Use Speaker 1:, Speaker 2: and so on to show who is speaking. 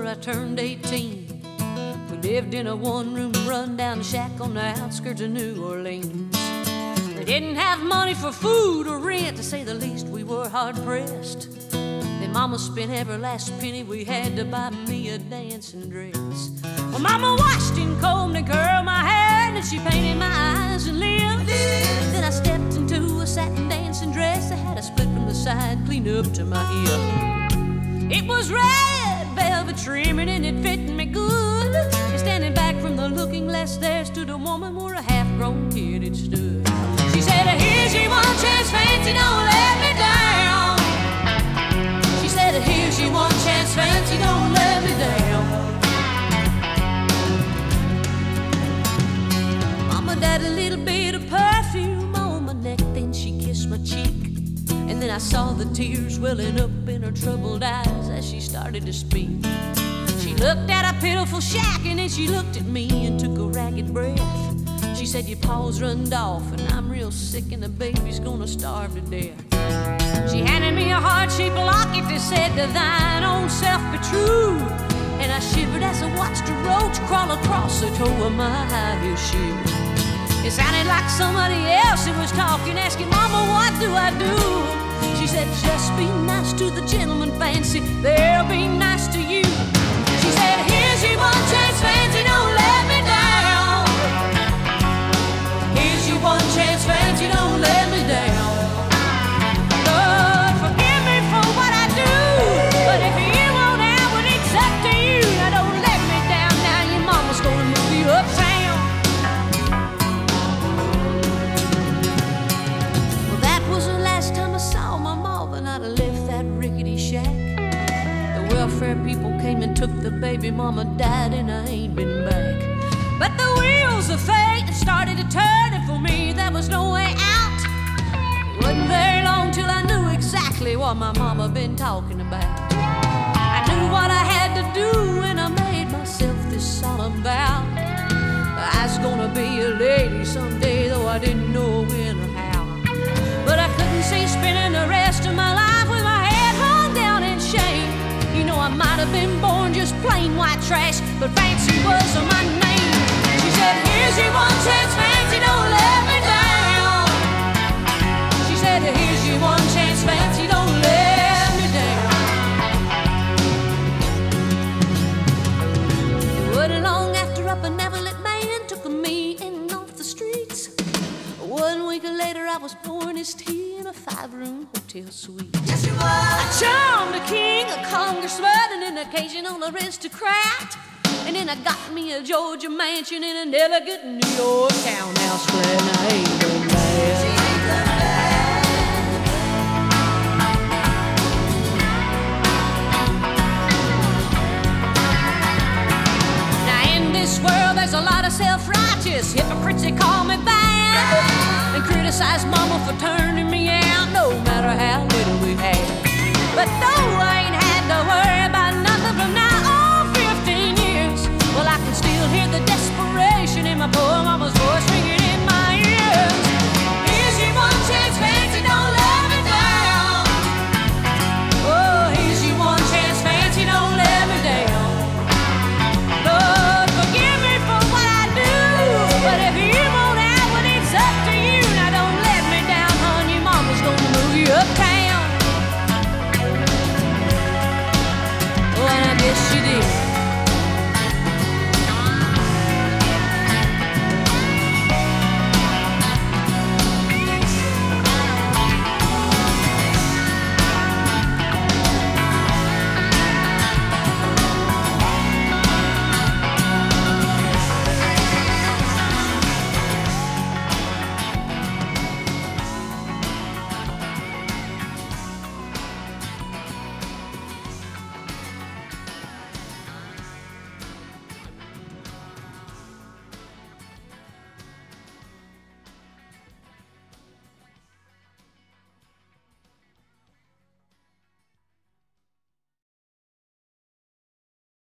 Speaker 1: I turned 18. We lived in a one-room run-down shack on the outskirts of New Orleans. We didn't have money for food or rent, to say the least. We were hard-pressed. Then Mama spent every last penny we had to buy me a dancing dress. Well, Mama washed and combed and curled my hair, and she painted my eyes and lips. Then I stepped into a satin dancing dress that had a split from the side clean up to my hip. It was red velvet trimming and it fit me good. And standing back from the looking glass there stood a woman where a half-grown kid had stood. She said, here's your one chance, fancy, don't let me down. She said, here's your one chance, fancy, don't let me down. Mama died a little bit of perfume on my neck, then she kissed my cheek. And then I saw the tears welling up in her troubled eyes as she started to speak. She looked at a pitiful shack and then she looked at me and took a ragged breath. She said, your pa's runned off and I'm real sick and the baby's gonna starve to death. She handed me a heart-shaped locket that said, to thine own self be true. And I shivered as I watched a roach crawl across the toe of my high-heel shoe. It sounded like somebody else who was talking, asking, Mama, what do I do? She said, just be nice to the gentleman, fancy, they'll be nice to you. She said, here's your one chance, fancy, don't let me down. Here's your one chance, fancy, don't let me down. Lord, forgive me for what I do, but if you want out, well, it's up to you. Now don't let me down, now your mama's gonna move you uptown. Well, that was the last time I saw my mama, and I'd have left that rickety shack. The welfare people came and took the baby, mama died, and I ain't been back. But the wheels of fate started to turn, and for me there was no way out. It wasn't very long till I knew exactly what my mama been talking about. I knew what I had to do, and I made myself this solemn vow. I was gonna be a lady someday, though I didn't know when or how. But I couldn't see spending the rest of my life with my head hung down in shame. You know, I might have been born just plain white trash, but fancy was my name. She said, here's your one chance, fancy, don't let me down. She said, here's your one chance, fancy, don't let me down. It wasn't long after a benevolent man took me in off the streets. 1 week later I was pouring his tea in a 5-room hotel suite.
Speaker 2: Yes, you were.
Speaker 1: I charmed a king, a congressman, and an occasional aristocrat. And then I got me a Georgia mansion in an elegant New York townhouse flat, and I ain't been mad.
Speaker 2: She ain't done bad.
Speaker 1: Now in this world there's a lot of self-righteous hypocrites that call me bad and criticize mama for turning me out, no matter how little we had. But though I ain't had the word